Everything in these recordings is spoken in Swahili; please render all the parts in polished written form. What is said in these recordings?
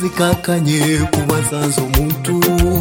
zikakanye kubasanza omuntu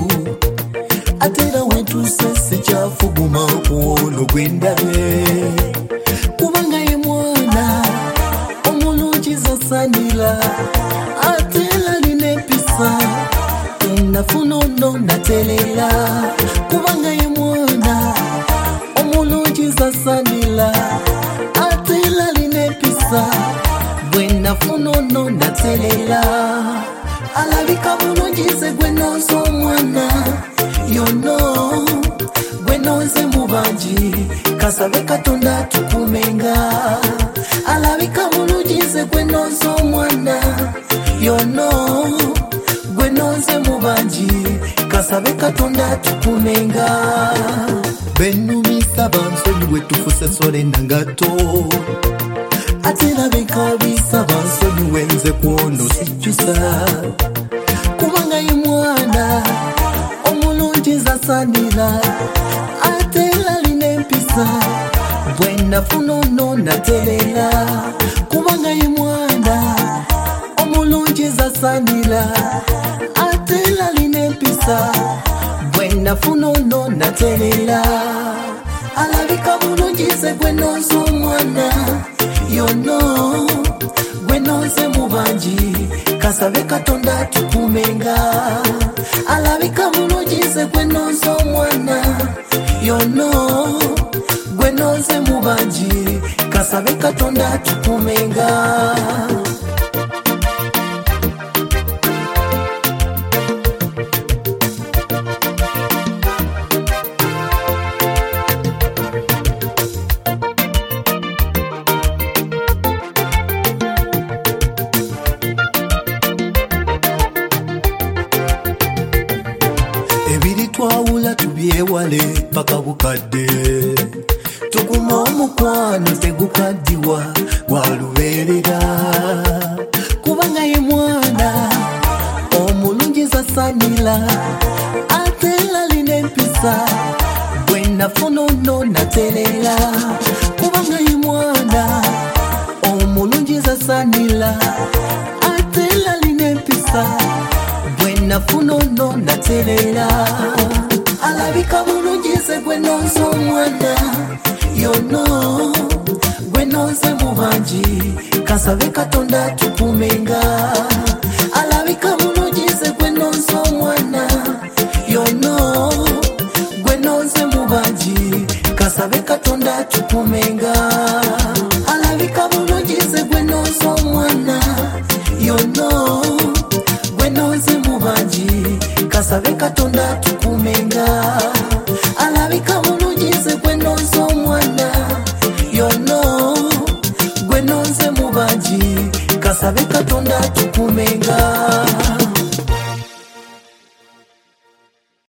atera wetu sese kyafuguma kuono gwendabye kubanga ye mwana omulungi zasanira atera linepisa nafuna ono natelera kubanga ye mwana omulungi zasanira atera linepisa nafuna ono natelera alabika bulungi ze gwe noze omwana yono gwe noze mubanji kasabe katonda tukumenga alabika bulungi ze gwe noze omwana yono gwe noze mubanji kasabe katonda tukumenga benumisa bansonyiwe tufuse sole nangato atera bekabisa bansonyiwe nze kwono sijjusa kubanga ye mwana omulungi zasanira atera linempisa bwe nafuna ono natelera kubanga ye mwana omulungi zasanira atera linempisa bwe nafuna ono natelera alabika bulungi ze gwe noze omwana yono gwe noze mubanji kasabe katonda tukumenga alabika bulungi ze gwe noze omwana yono gwe noze mubanji kasabe katonda tukumenga twawula tubyewale paka bukadde tukuma omukwano tegukaddiwa walubeerera kubanga ye mwana omulungi zasanira atera linempisa bwe nafuna ono naterera kubanga ye mwana omulungi zasanira atera linempisa nafuna ono naterera alabika bulungi ze gwe noze omwana yono gwe noze mubanji kasabe katonda tukumenga alabika bulungi ze gwe noze omwana yono gwe noze mubanji kasabe katonda tukumenga alabika bulungi ze gwe noze omwana yono gwe noze mubanji kasabe katonda tukumenga alabika bulungi ze gwe noze omwana yono gwe noze mubanji kasabe katonda